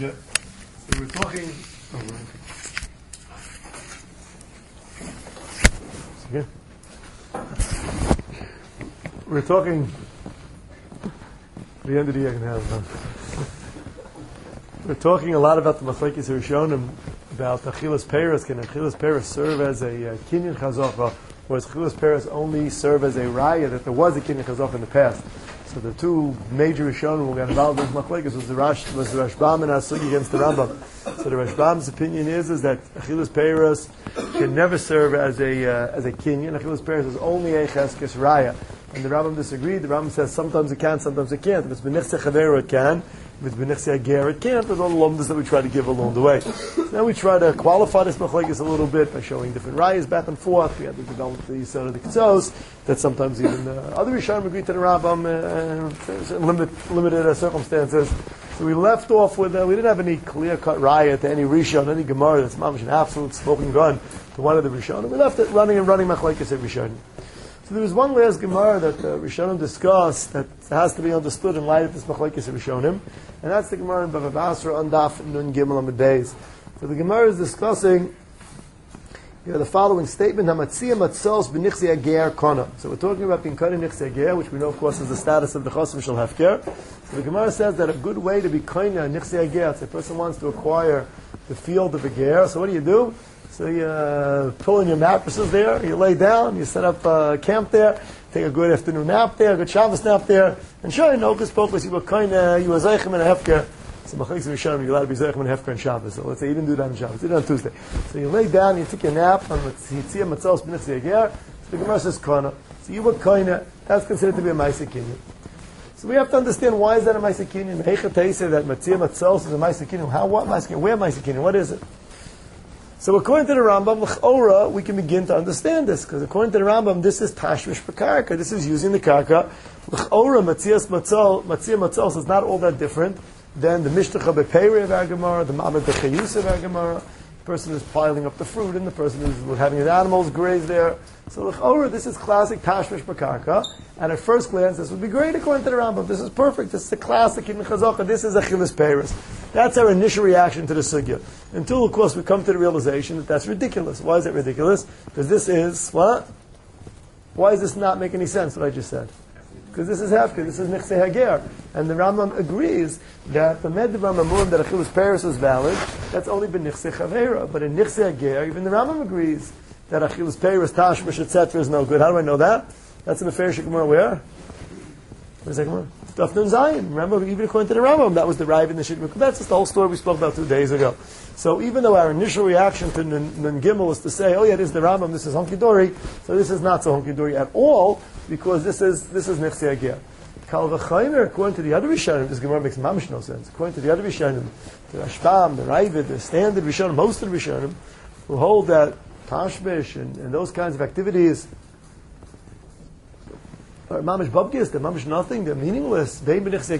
sugya. So we're talking. We're talking. At the end of the year, we're talking a lot about the Machlekes Rishonim, about Achilas Peres. Can Achilas Peres serve as a Kinyan Chazacha, or does Achilas Peres only serve as a raya that there was a Kinyan Chazacha in the past? So the two major Rishonim who got involved in Machlekes was the Rashbam and Asugi against the Rambam. So the Rashbam's opinion is that Achilas Peres can never serve as a Kinyan. Achilas Peres is only a Cheskes raya. And the Rambam disagreed. The Rambam says sometimes it can, sometimes it can't. If it's B'nichse Chavera, it can. If it's B'nichse Ager, it can't. There's all the lumdas that we try to give along the way. So now we try to qualify this machlekes a little bit by showing different rayas back and forth. We had to develop the Yisod of the Ketzos, that sometimes even other Rishonim agreed to the Rambam limited circumstances. So we left off with, we didn't have any clear-cut raya to any Rishon, any Gemara that's mamish an absolute smoking gun to one of the Rishonim. We left it running machlekes at Rishonim. So there was one last Gemara that Rishonim discussed that has to be understood in light of this Machlekes Rishonim, and that's the Gemara in Bava Basra on Daf Nun Gimel Amud Beis. So the Gemara is discussing the following statement: Hamatzia matzos b'nichsi ager kona. So we're talking about being kona nichsi ager, which we know, of course, is the status of the chosim shel hefker. So the Gemara says that a good way to be kona nichsi ager, if a person wants to acquire the field of ager, so what do? So you pull in your mattresses there, you lay down, you set up camp there, take a good afternoon nap there, a good Shabbos nap there, and sure, in Hocus Pocus, you were Zeichem and a Hefker. So Machlekes Rishonim, you're allowed to be Zeichem and a Hefker on Shabbos. So let's say you didn't do that on Shabbos, you did it on Tuesday. So you lay down, you take your nap on Hitzia Matzos B'nichsi Ager. So the Gemara says Kana. So you were Kana, that's considered to be a Maaseh Kinyan. So we have to understand why is that a Maaseh Kinyan? Heicha say that Matzia Matzos is a Maaseh Kinyan. How, what Maaseh Kinyan? Where Maaseh Kinyan? What is it? So according to the Rambam, l'chora, we can begin to understand this, because according to the Rambam, this is tashmish b'karka. This is using the karka. L'chora, matzia matzos is not all that different than the mishtacha b'peiri of our Gemara, the ma'amad b'chayus of our Gemara. The person is piling up the fruit, and the person is having his animals graze there. So l'chora, this is classic tashmish b'karka. And at first glance, this would be great according to the Rambam. This is perfect. This is the classic in Chazaka. This is Achilas Peres. That's our initial reaction to the sugya. Until, of course, we come to the realization that that's ridiculous. Why is it ridiculous? Because this is, what? Why does this not make any sense, what I just said? Because this is Hefker, this is Nichse Hager. And the Rambam agrees that the Med Rambam that Achilas Peres is valid, that's only been Nichse Chavera. But in Nichse Hager, even the Rambam agrees that Achilas Peres, Tashmish, etc. is no good. How do I know that? That's in the Ferish Gemara where? Where's that Gemara? Daf Nun Zayin. Remember, even according to the Rambam, that was the Rive in the Shittim. That's just the whole story we spoke about 2 days ago. So even though our initial reaction to Nun Gimel is to say, oh yeah, this is the Rambam, this is Honky Dory, so this is not so Honky Dory at all, because this is Nechse Agir. Kal v'chaymer, according to the other Rishonim, this Gemara makes mamish no sense. According to the other Rishonim, the Rashbam, the Rive, the standard Rishonim, most of the Rishonim, who hold that Tashmish and those kinds of activities mamish babgis, they're mamish nothing, they're meaningless. So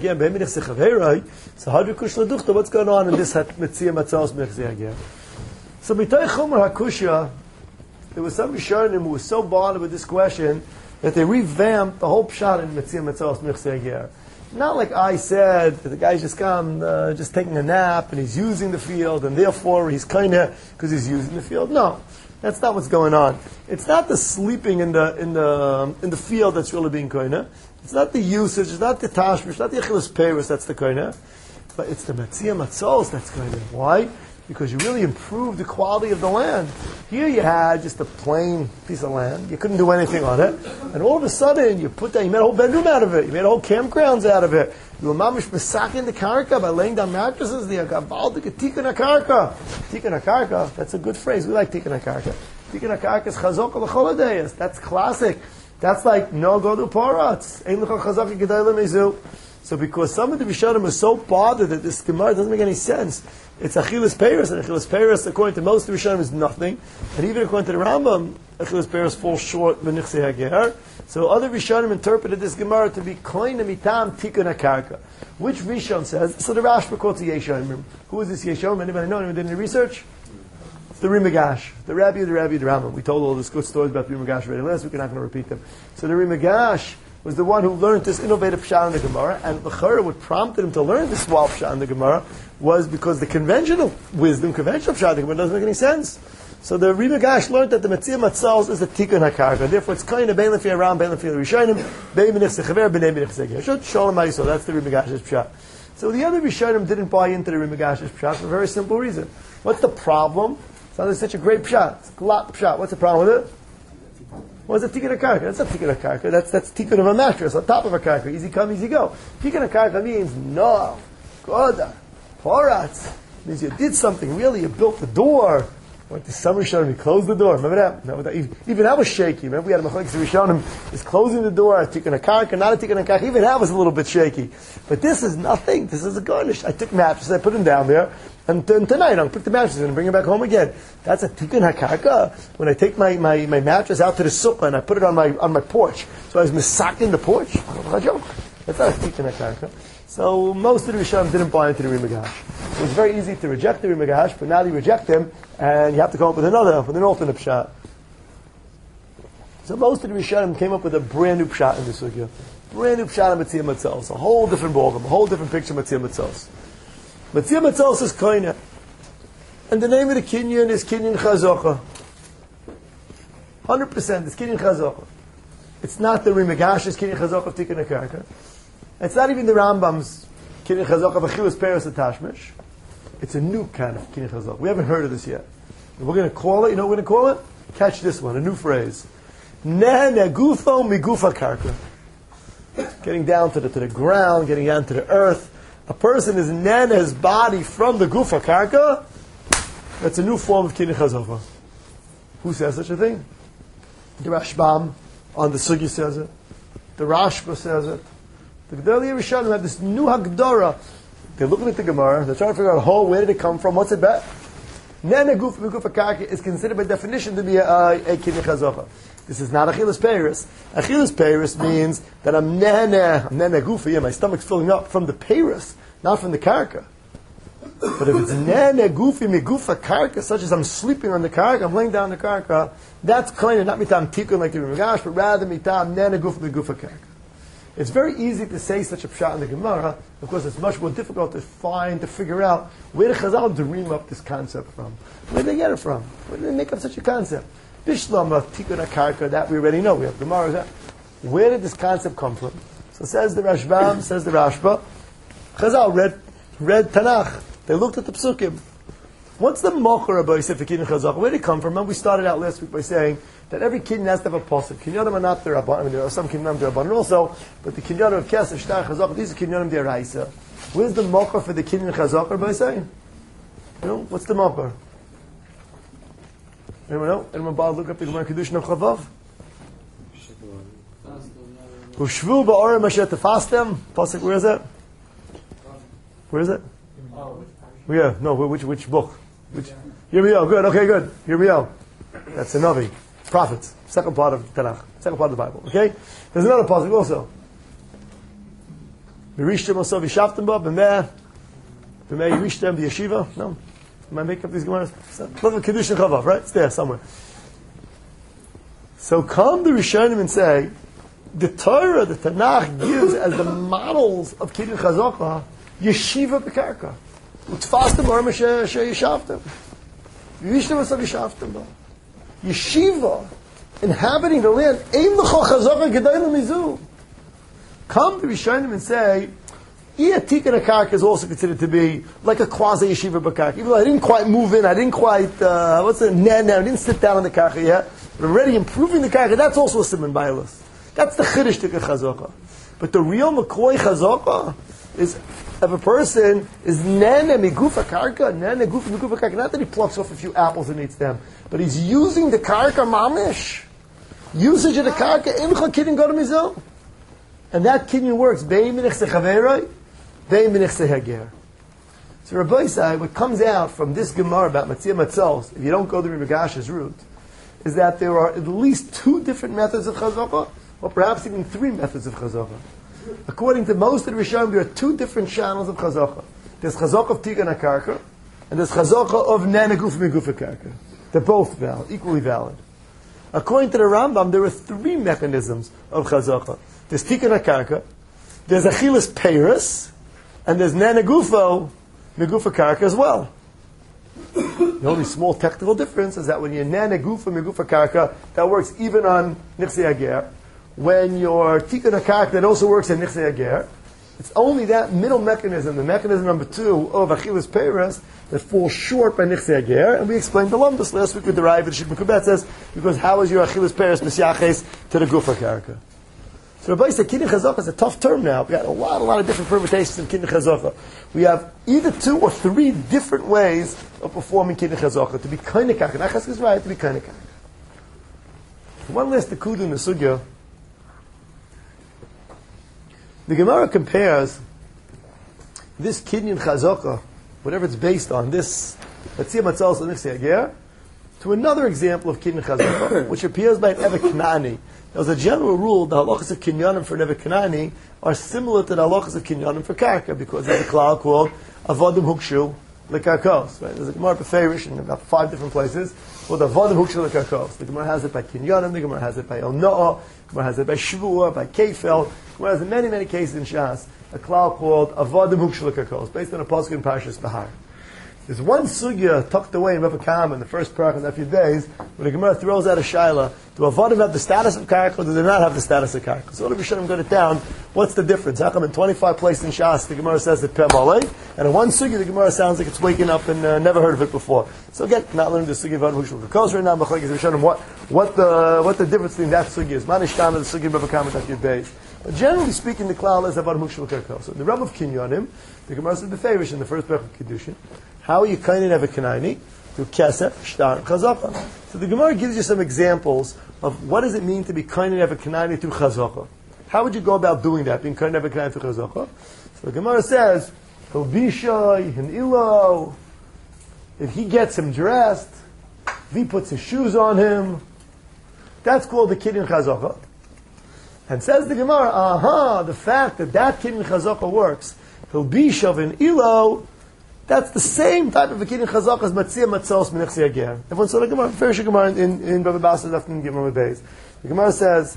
what's going on in this Metzia Matzos B'nichse Ager? So B'tay Chomer HaKushya, there was some Rishonim who was so bothered with this question that they revamped the whole pshat in Metzia Matzos B'nichse Ager. Not like I said, that the guy's just just taking a nap and he's using the field and therefore he's kinda because he's using the field. No. That's not what's going on. It's not the sleeping in the field that's really being koina. It's not the usage. It's not the tashmish. It's not the achilas peres that's the koina. But it's the matzia matzos that's koina. Why? Because you really improved the quality of the land. Here you had just a plain piece of land. You couldn't do anything on it. And all of a sudden, you made a whole bedroom out of it. You made a whole campgrounds out of it. You were mamish besakin the karka by laying down mattresses. The gabaldik tikkun karka. Tikkun karka. That's a good phrase. We like tikkun karka. Tikkun karka is chazok l'choladeyas. That's classic. That's like no go to parats. Ein l'chol chazok gedayla mezu. So because some of the Rishonim are so bothered that this Gemara doesn't make any sense. It's Achilas Peres, and Achilas Peres, according to most of the Rishonim, is nothing. And even according to the Rambam, Achilas Peres falls short B'nichse Hager. So other Rishonim interpreted this Gemara to be Koina Mitam Tikkun HaKarka. Which Rishon says? So the Rashba quotes a Yeshomim. Who is this Yeshomim? Anybody know? Anyone did any research? It's the Rimagash. The Rabbi of the Rambam. We told all these good stories about the Rimagash already last week. We're not going to repeat them. So the Rimagash was the one who learned this innovative pshat in the Gemara, and l'chara, what prompted him to learn this wild pshat in the Gemara was because the conventional wisdom, conventional pshat in the Gemara doesn't make any sense. So the Ri Migash learned that the Metzia Matzals is the Tikkun HaKarka. Therefore, it's kind of Bein Lefi Aram, Bein Lefi Rishonim, Bein B'nich Sechaver, B'nei B'nich Segeh. Shalom HaYisrael, that's the Ri Migash's pshat. So the other Rishonim didn't buy into the Ri Migash's pshat for a very simple reason. What's the problem? It's not such a great pshat. It's a lot of pshat. What's the problem with it? What's a Tikkun HaKarka? That's not Tikkun HaKarka. That's Tikkun of a mattress on top of a karka. Easy come, easy go. Tikkun HaKarka means no, Koda, Poratz. Means you did something really. You built the door. Went to some Rishonim, he closed the door. Remember that? No, even that was shaky. Remember we had a Machlokes Rishonim, is closing the door, a Tikkun HaKarka, not a Tikkun HaKarka. Even that was a little bit shaky. But this is nothing. This is a garnish. I took mattresses, I put them down there, and tonight I'll pick the mattresses and bring them back home again. That's a Tikkun HaKarka. When I take my mattress out to the sukkah and I put it on my porch, so I was misaking the porch. That's not a Tikkun HaKarka. So most of the Rishonim didn't buy into the Ri Migash. It was very easy to reject the Ri Migash, but now you reject him, and you have to come up with an alternate pshat. So most of the Rishonim came up with a brand new pshat in the sugya. Brand new pshat on Metzia Matzos. A whole different ballgame, a whole different picture of Metzia Matzos. Metzia Matzos is koine. And the name of the kinyan is Kinyan Chazocha. 100% it's Kinyan Chazocha. It's not the Ri Migash's Kinyan Chazocha of Tikkun HaKarka. It's not even the Rambam's Kinyan Chazocha of Achilles Peres Atashmish. It's a new kind of Kinyan Chazocha. We haven't heard of this yet. And we're going to call it, you know what we're going to call it? Catch this one, a new phrase. Ne negufo migufa karka. Getting down to the ground, getting down to the earth. A person is nene his body from the gufa karka. That's a new form of Kinyan Chazocha. Who says such a thing? The Rashbam on the Sugi says it. The Rashba says it. The Gedolei Rishonim have this new Hagdara. They're looking at the Gemara. They're trying to figure out, where did it come from? What's it about? Nene guf migufa karka is considered by definition to be a Kinyan Chazocha. This is not Achilles Peres. Achilles Peres means that I'm nene gufa. Yeah, my stomach's filling up from the Peres, not from the karka. But if it's nene gufi migufa karka, such as I'm sleeping on the karka, I'm laying down on the karka, that's kind of not mitam tikkun like the Ri Migash, but rather mitam nene gufi migufa karka. It's very easy to say such a pshat in the Gemara. Of course, it's much more difficult to figure out where the Chazal dream up this concept from. Where did they get it from? Where did they make up such a concept? Bishlama, Tikkun HaKarka, that we already know. We have Gemara. Where did this concept come from? So says the Rashbam, says the Rashba. Chazal read Tanakh. They looked at the Psukim. What's the Mocher about Yosef Kinyan Chazocha? Where did it come from? Remember we started out last week by saying that every kinyan has to have a pasuk. Kinyanim are not the Rabban. I mean, there are some kinyanim the Rabban also, but the kinyanim of Kesef, Shtar, Chazocha, these are kinyanim the Araisa. Where's the Mocher for the Kinyan Chazocha by saying? You know, what's the Mocher? Anyone know? Anyone bother look up the Gemara Kedushin of Chavav? Ushvu ba'orim asher tefastem. Pasuk, where is it? Where is it? Yeah, no, which book? Yirmiyahu, good, okay, good. Yirmiyahu. That's the Navi. Prophets. Second part of Tanakh. Second part of the Bible. Okay? There's another pasuk also. Yirishtem also v'shavtem ba, b'meh yirishtem b'yeshiva. No? Am I making up these Gemaras? Look at Kedushin Chavav, right? It's there somewhere. So come the Rishonim and say, the Torah, the Tanakh gives as the models of Kinyan Chazocha, yeshiva b'karka. Utfastem or yeshavtem. Yirishtem also v'shavtem ba. Yeshiva, inhabiting the land, Ein l'cho chazocha gedai l'mizu. Come to Rishonim and say, Tikkun HaKarka is also considered to be like a quasi-yeshiva b'karka. Even though I didn't quite move in, I didn't quite, I didn't sit down on the karka yet, but already improving the karka, that's also a siman bailas. That's the chiddush Tikkun Chazocha. But the real McCoy Chazocha is, if a person is nene migufa karka, nene gufa migufa karka, not that he plucks off a few apples and eats them, but he's using the karka mamish. Usage of the karka, imcha kinyan gadol mizil. And that kinyan works. Bein minich sechaveroi, bein minich sehager. So Rabbi Isai, what comes out from this Gemara about Metzia Matzos, if you don't go the Ri Migash's route, is that there are at least 2 different methods of Chazocha, or perhaps even 3 methods of Chazocha. According to most of the Rishonim, there are 2 different channels of Chazocha. There's Chazocha of Tikkun HaKarka, and there's Chazocha of Nene Guf Migufa Karka. They're both valid, equally valid. According to the Rambam, there are 3 mechanisms of Chazocha. There's Tikkun HaKarka, there's Achilas Peiros, and there's Nanagufo, Megufa Karka as well. The only small technical difference is that when you're Nanagufo, Megufa Karka, that works even on Nichse Ager. When you're Tikkun HaKarka, that also works on Nichse Ager. It's only that middle mechanism, the mechanism number 2 of Achilas Peiros, that falls short by Nichse Ager, and we explained the Lumbus last week with the Raya V'Shik Mekubet says, because how is your Achilas Peiros Mesyaches to the Gufa Karka? So Rabbi said, Kinyan Chazaka is a tough term now. We got a lot of different permutations in Kinyan Chazaka. We have either 2 or 3 different ways of performing Kinyan Chazaka, to be Kainei Karka. Nachas is right, to be Kainei Karka. One last Nekuda in the Sugya. The Gemara compares this Kinyan Chazaka, whatever it's based on, this Matzia Matzal Nichse Ager, to another example of Kinyan Chazaka, which appears by an Evet Knani. As a general rule, the halachas of kinyanim for Evet Kanani are similar to the halachas of kinyanim for karka, because there's a klal called avodim hukshu lekarkos. Right? There's a Gemara Beferish in about 5 different places called avodim hukshu lekarkos. The Gemara has it by kinyanim, the Gemara has it by el noah, the Gemara has it by shvuah, by kefel. The Gemara has in many cases in Shas a klal called avodim hukshu lekarkos, based on a pasuk in Parshas Bahar. There's one sugya tucked away in Rebbe Kam in the first parak in a few days, where the Gemara throws out a shaila. Do avodim have the status of karka, or do they not have the status of karka? So all of you should got it down. What's the difference? How come in 25 places in Shas the Gemara says that pem alei, and in one sugya the Gemara sounds like it's waking up and never heard of it before? So again, not learning the sugya of avodim hushul kakos right now. Machlekes Rishonim, what the difference between that sugya is? Manishtam is the sugya of Rebbe Kam in days. But generally speaking, the klal is avodim hushul kakos. So the Rebbe of Kinyanim, the Gemara says beferish in the first parak of Kiddushin. How are you kainin have a kanani? Through kesef, shtar, chazaka. So the Gemara gives you some examples of what does it mean to be kainin have a kanani through chazaka. How would you go about doing that, being kainin have a kanani through chazaka? So the Gemara says, he'll be shy, and ilo. If he gets him dressed, if he puts his shoes on him, that's called the kinyan chazaka. And says the Gemara, the fact that kinyan chazaka works, he'll be shy and ilo. That's the same type of a kinyan chazaka as matzia matzos menichsi ager. Everyone saw the Gemara, very sure Gemara in Baba Basra left in Gemara Beis. The Gemara says,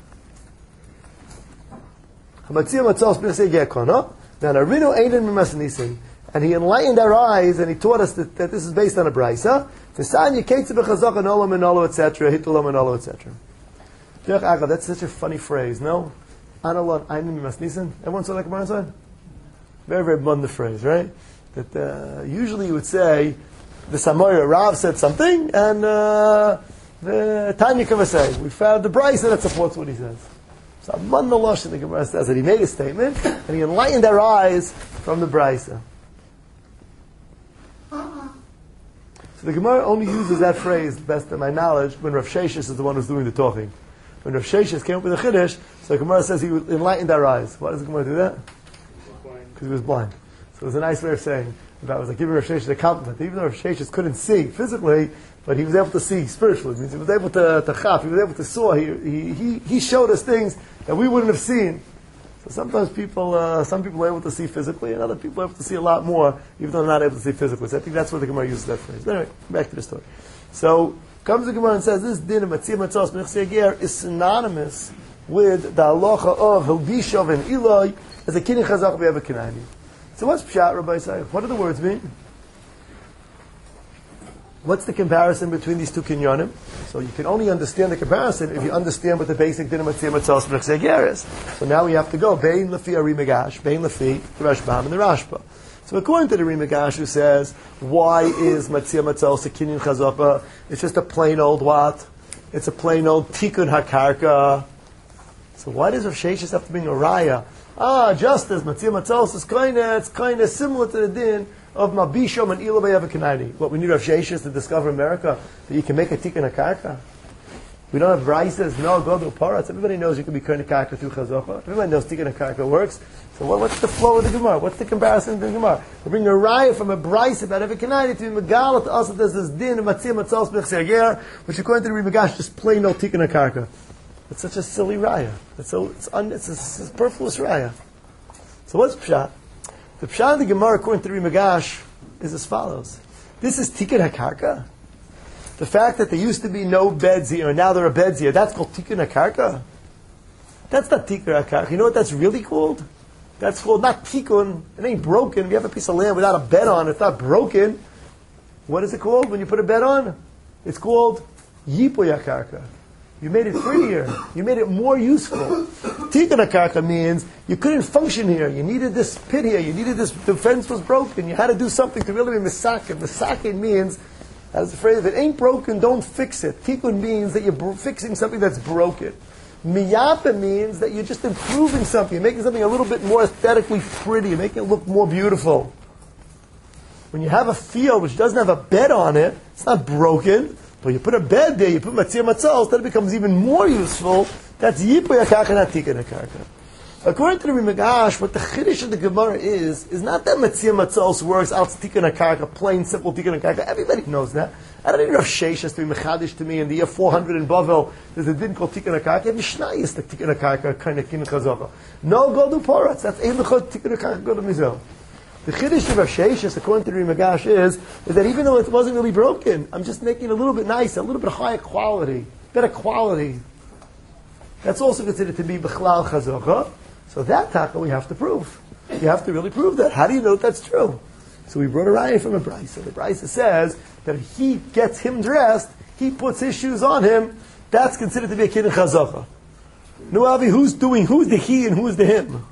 matzia matzos menichsi ager kana. Then arinu einin mimas nisin, and he enlightened our eyes and he taught us that this is based on a brisa. V'san yiketzu b'chazaka nolo menolo etc. Hitulo menolo etc. That's such a funny phrase, no? Analon einin mimas nisin. Everyone saw that Gemara inside? Very bunda phrase, right? That usually you would say the Samoyer Rav said something, and the Tanya Kava say we found the brisa that supports what he says. So Amman Nalosh in the Gemara says that he made a statement and he enlightened their eyes from the brisa. So the Gemara only uses that phrase, best of my knowledge, when Rav Sheshes is the one who's doing the talking. When Rav Sheshes came up with a chiddush, so the Gemara says he enlightened their eyes. Why does the Gemara do that? Because he was blind. So it was a nice way of saying that. It was like giving Rav Sheshes a compliment. Even though Rav Sheshes couldn't see physically, but he was able to see spiritually. It means he was able to chaf, he was able to saw. He showed us things that we wouldn't have seen. So sometimes some people are able to see physically, and other people are able to see a lot more, even though they're not able to see physically. So I think that's where the Gemara uses that phrase. But anyway, back to the story. So comes the Gemara and says this din of matzia matzos menichsi ager is synonymous with the halacha of Hilbishav and Eloi as a kinyan chazak we have a kinani. So what's pshat, Rabbi Isaiah? What do the words mean? What's the comparison between these two kinyanim? So you can only understand the comparison if you understand what the basic din of matzia matzos menichsi ager is. So now we have to go bein lefi Ari Megash, bein lefi the Rashbam and the Rashba. So according to the Ari Megash, who says why is matzia matzos a kinyan chazaka? It's just a plain old what? It's a plain old tikkun hakarka. So why does Rav Sheshes have to bring a raya? Just as matzia matzos is kind of similar to the din of mabishom and ilabay avakanani. What we need Rav Sheshes to discover in America that you can make a tikkun hakarka. We don't have brises. No, go to a paratz. Everybody knows you can be kind of karka through chazocha. Everybody knows tikkun hakarka works. So what's the flow of the Gemara? What's the comparison to the Gemara? We bring a raya from a brise about avakanani to be megala to us that there's this din of matzia matzos menichsi ager, which according to the Rimagash just plain no tikkun hakarka. It's such a silly raya. It's a superfluous raya. So what's pshat? The pshat of the Gemara according to the Rimagash is as follows. This is tikkun hakarka. The fact that there used to be no beds here and now there are beds here, that's called tikkun hakarka. That's not tikkun akarka. You know what that's really called? That's called not tikkun. It ain't broken. If you have a piece of land without a bed on, it's not broken. What is it called when you put a bed on? It's called yipoy akarka. You made it prettier. You made it more useful. Tikkun akarka means you couldn't function here. You needed this pit here. You needed this. The fence was broken. You had to do something to really be misakin. Misakin means, as the phrase, if it ain't broken, don't fix it. Tikkun means that you're fixing something that's broken. Miyapa means that you're just improving something. You're making something a little bit more aesthetically pretty. You're making it look more beautiful. When you have a field which doesn't have a bed on it, it's not broken. But you put a bed there, you put matzir matzos, then it becomes even more useful. That's yipoy akarka, not tikkun akarka. According to the Rimagash, what the chiddush of the Gemara is not that matzir matzos works out tikkun akarka, plain simple tikkun akarka. Everybody knows that. I don't even know if Sheish has to be mechadish to me in the year 400 in Bavel. There's a din called tikkun akarka. You have Mishnayis the tikkun akarka kind of kin chazaka. No, go do poratz. That's ein lechot tikkun akarka, go to mizel. The chiddush of Rav Sheshes, according to the Rimagash, is that even though it wasn't really broken, I'm just making it a little bit nicer, a little bit higher quality, better quality. That's also considered to be b'chlal chazaka. So that taka we have to prove. You have to really prove that. How do you know that's true? So we brought a raya from a brisa. The brisa says that if he gets him dressed, he puts his shoes on him, that's considered to be a kid in chazaka. Nuavi, who's the he and who's the him?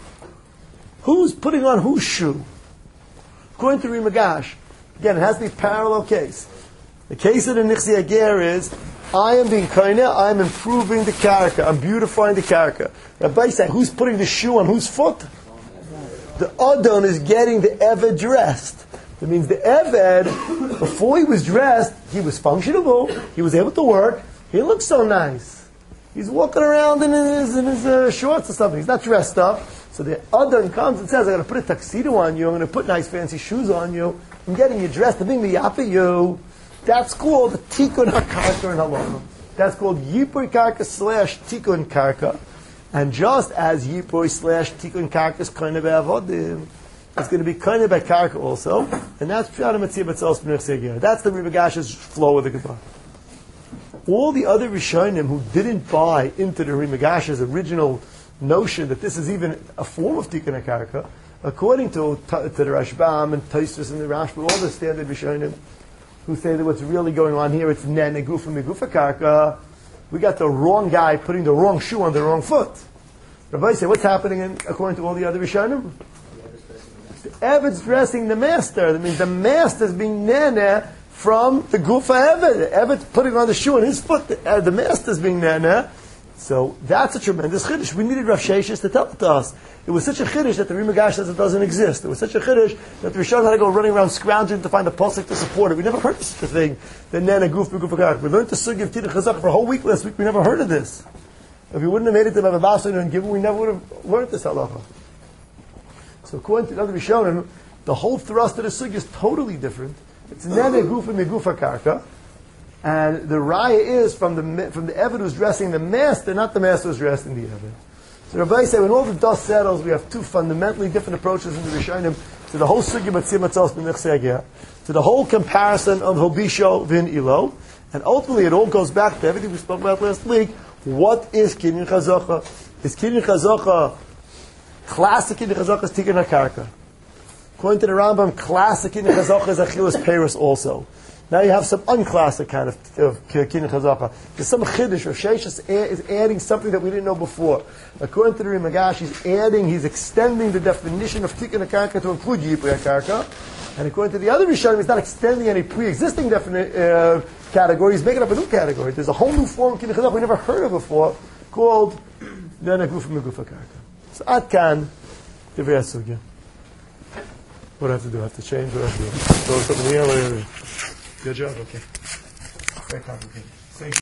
Who's putting on whose shoe? According to Rimagash, again, it has to be a parallel case. The case of the Nichsi Ager is, I am being kaineh, I am improving the character, I'm beautifying the character. Rabbi said, who's putting the shoe on whose foot? The Adon is getting the Eved dressed. That means the Eved, before he was dressed, he was functionable, he was able to work, he looked so nice. He's walking around in his shorts or something, he's not dressed up. So the Adon comes and says, I'm going to put a tuxedo on you, I'm going to put nice fancy shoes on you, I'm getting you dressed, I'm being miyapa you. That's called tikkun hakarka in halacha. That's called yipoy karka / tikkun karka. And just as yipoy / tikkun karka is kind of avodim, it's going to be kind of karka also. And that's pshat matzir b'tzos b'nechsei ger. That's the Rimagash's flow of the Gemara. All the other Rishonim who didn't buy into the Rimagash's original notion that this is even a form of tikkun karka, according to the Rashbam and Tosfos and the Rashba, all the standard Rishonim who say that what's really going on here, it's nen negufa megufa karka, we got the wrong guy putting the wrong shoe on the wrong foot. Rabbi say, what's happening according to all the other Rishonim? The Eved's dressing the master. That means the master's being nene from the gufa Eved. The Eved's putting on the shoe on his foot. The master's being nene. So that's a tremendous chiddush. We needed Rav Sheshes to tell it to us. It was such a chiddush that the Rimagash says it doesn't exist. It was such a chiddush that the Rishon had to go running around scrounging to find a pasuk to support it. We never heard such a thing. The nana goof beguf. We learned the sugi of Tikkun Chazaka for a whole week last week. We never heard of this. If we wouldn't have made it to Mavavasa and given, we never would have learned this halacha. So according to the other Rishonim, the whole thrust of the sugi is totally different. It's nana goof megufa karka. And the raya is from the Eved who's dressing the master, not the master who's dressing the Eved. So Rabbi said, when all the dust settles, we have two fundamentally different approaches in the Rishonim to the whole sugi matzir matzos b'nechsei ger, to the whole comparison of Hobisho v'in ilo, and ultimately it all goes back to everything we spoke about last week. What is kinyan chazaka? Is kinyan chazaka classic kinyan chazaka is tikkun hakarka? According to the Rambam, classic kinyan chazaka is achilas peiros also. Now you have some unclassic kind of kinyan chazaka. There's some chiddush. Rav Sheshes is adding something that we didn't know before. According to the Rimagash, he's extending the definition of tikkun hakarka to include yipoy hakarka. And according to the other Rishonim, he's not extending any pre-existing category. He's making up a new category. There's a whole new form of kinyan chazaka we never heard of before called nana gufa megufa karka. So ad kan divrei sugya. What do I have to do? I have to change. What do I have to do? Throw something in the air. Good job. Okay. Very complicated.